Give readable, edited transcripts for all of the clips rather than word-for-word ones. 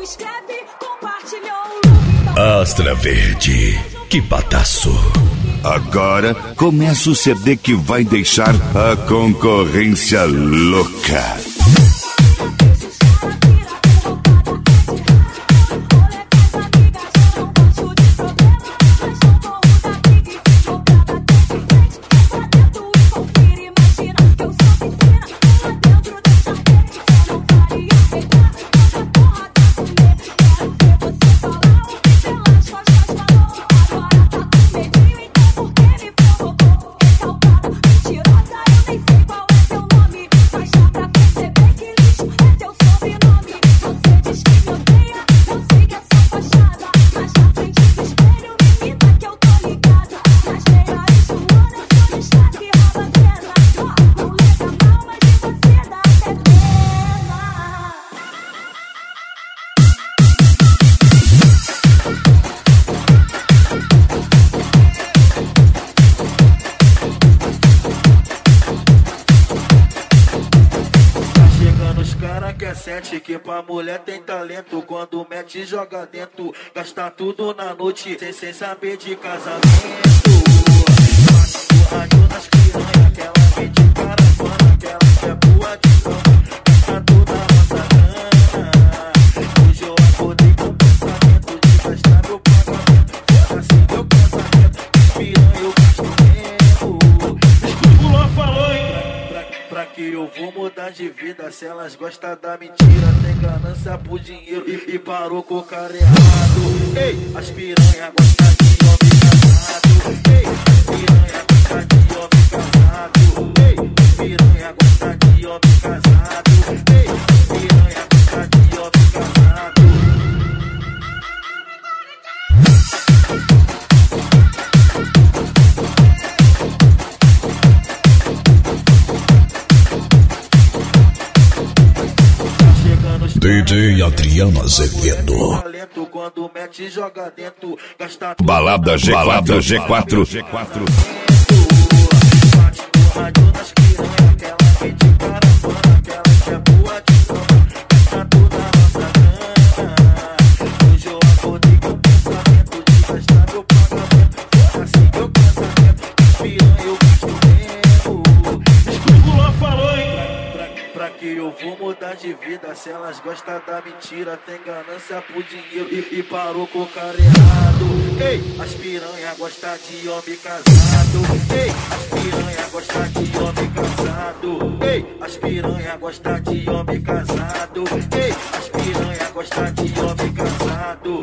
inscreve, compartilhou. Astra Verde, que bataço. Agora começa o CD que vai deixar a concorrência louca. Que pra mulher tem talento, quando mete joga dentro, gasta tudo na noite, sem saber de casamento. Bate porradinho nas piranha, que ela vem de caravana, que ela quer boa de cama, gasta toda a nossa grana. Hoje eu acordei com o pensamento de gastar meu pagamento, assim meu casamento, piranha eu gasto mesmo. Escuta, falou, hein? Pra que eu vou mudar de vida se elas gostam da mentira? Tem ganância por dinheiro e parou com o cara errado. Ei, as piranha gostam de homem casado. Ei, as piranha gostam de homem casado. Ei, as piranha gostam de homem casado. Ei, as piranha gostam de homem casado. DJ Adriano Azevedo. Quando mete joga dentro, gasta Balada G4, Balada G4, G4. Eu vou mudar de vida se elas gostam da mentira, tem ganância por dinheiro e parou com o cara errado. Ei, as piranha gostam de homem casado. Ei, as piranha gostam de homem casado. Ei, as piranha gostam de homem casado. Ei, as piranha gostam de homem casado.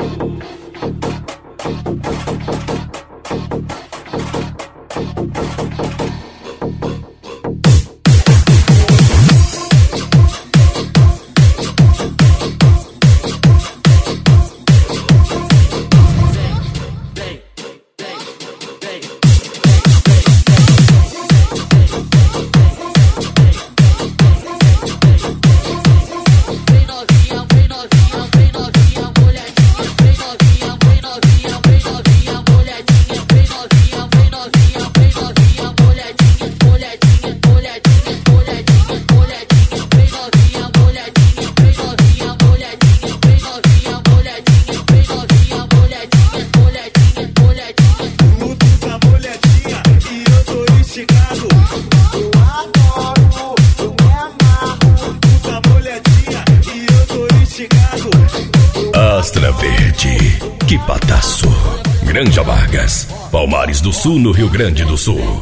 Astra Verde, que bataço. Granja Vargas, Palmares do Sul, no Rio Grande do Sul.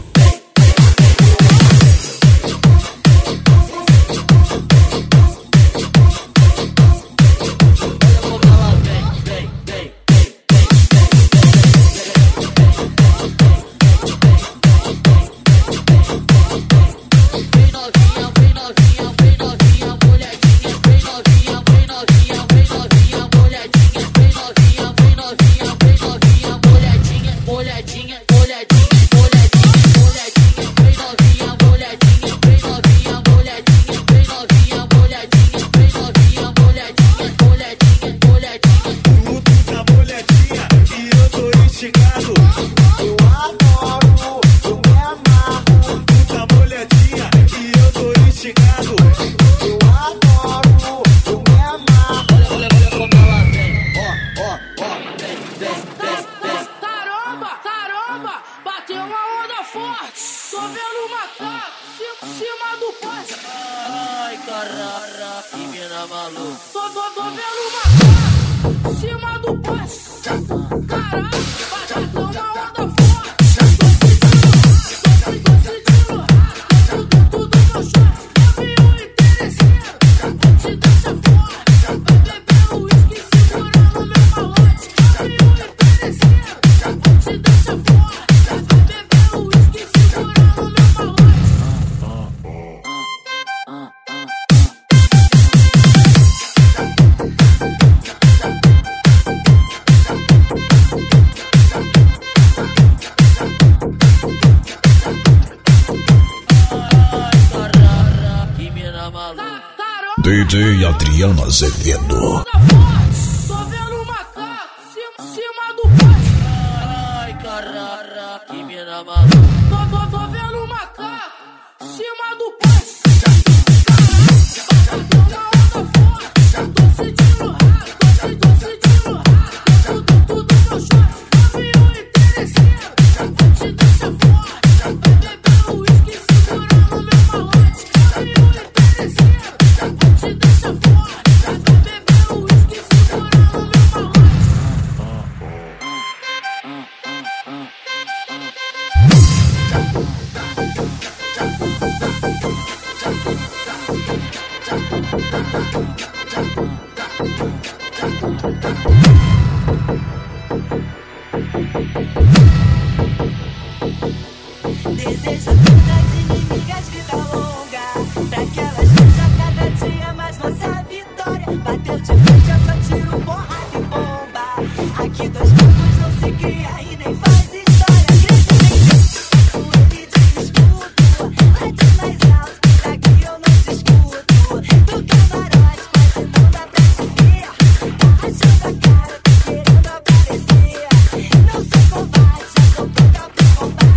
Olhadinha, olhadinha, olhadinha. mina maluca. Tô vendo uma em cima do poste. Caralho, bateu uma onda forte. Tô sentindo rato dentro do meu short. Eu vi um interesseiro, te deixa forte. Vai beber uísque segurando meu malote. Eu vi um interesseiro, te deixa forte. Vai beber uísque segurando meu malote. DJ Adriano Azevedo. Tô vendo um macaco em cima do poste. Ai, caralho, que mina maluca. Tô vendo um macaco em cima do poste. Bateu uma onda forte. Tô sentindo rato dentro do meu short. Eu vi um interesseiro, te deixa forte. Vai beber uísque segurando meu malote. Eu vi um interesseiro, te deixa forte. Vai beber uísque segurando meu malote. Desejo a todas inimigas vida longa, pra que elas vejam cada dia mais nossa vitória. Bateu de frente, eu só tiro porrada e bomba. Aqui dois povos não se cria e nem faz história. Acredita em Deus, ele de escudo. Late mais alto, daqui eu não te escuto. Do camarote quase não dá pra te ver. Tá rachando a cara, tá querendo aparecer. Não sou covarde, já tô pronta pro combate.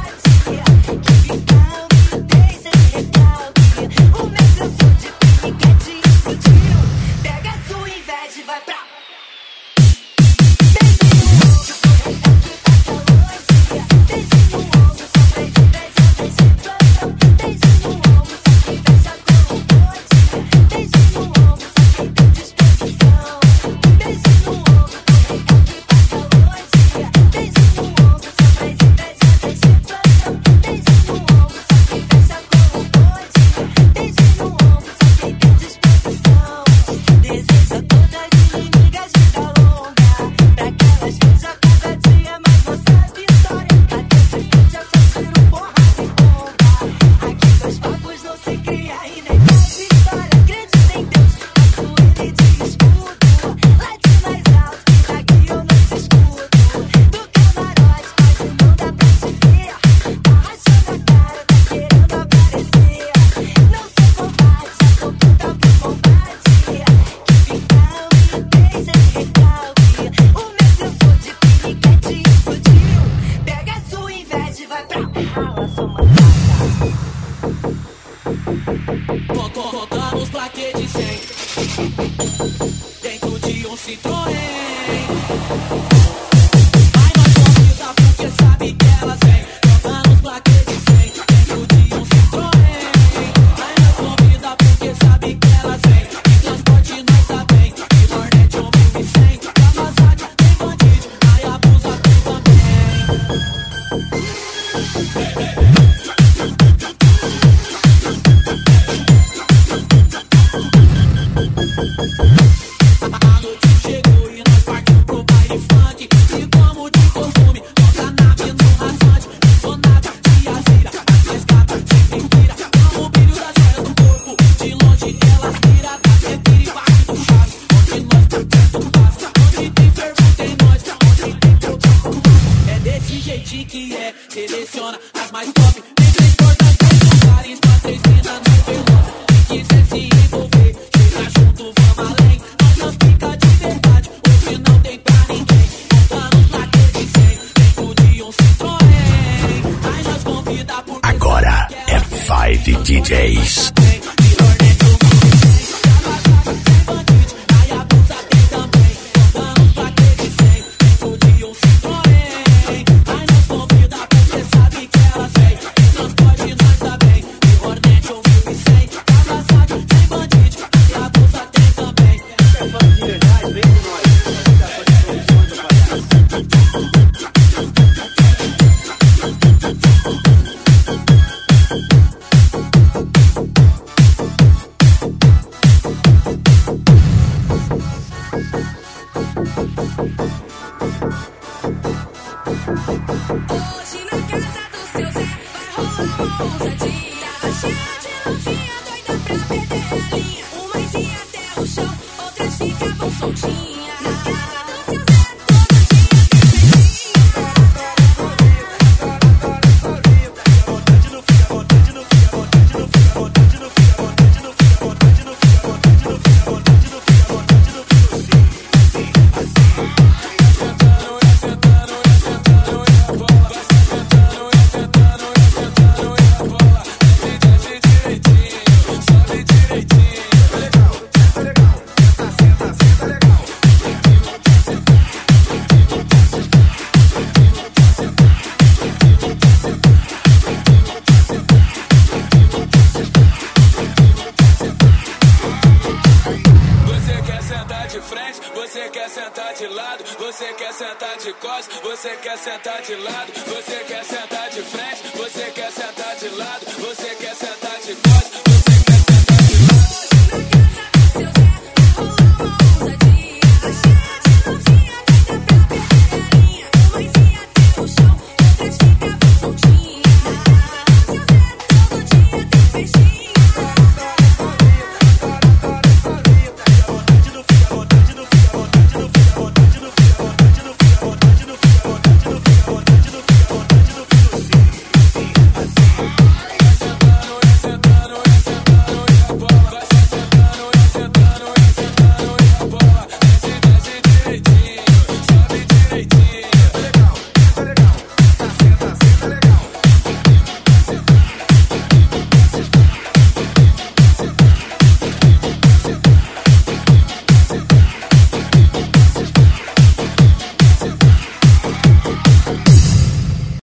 Contamos plaquê de 100 dentro de um Citroën. Ai, nós convida porque sabe que elas vêm. Contamos plaquê de 100 dentro de um Citroën. Ai, nós convida porque sabe que elas vêm. Em transporte nós tá bem. E Hornet 1100. Kawasaki tem bandido. Ai, abusa tem também. A noite chegou e nós partimos pro baile funk. E como de costume, toca nave no rasante. Sonata de azira, as escadas sem mentira. Com o brilho das joias do corpo, de longe elas viram. Da centira e parte do chave, onde nós por perto passa. Onde tem fervo tem nós, onde tem produto. É desse jeitinho que é, seleciona as mais top. Tem 3 portas, 3 lugares pra 3 minas no veloz. Quem quiser se envolver, chega junto, vamos além. Nós não fica de verdade, hoje não tem pra ninguém. Contamos plaquê de 100 dentro de um Citroën. Ai, nós convida por Agora é 5 DJs. Contamos plaquê de 100 dentro de um Citroën. Ai, nós convida por tão soltinha. Você quer sentar de lado, você quer sentar de costas, você quer sentar de lado, você quer sentar de frente, você quer sentar de lado, você quer sentar de costas.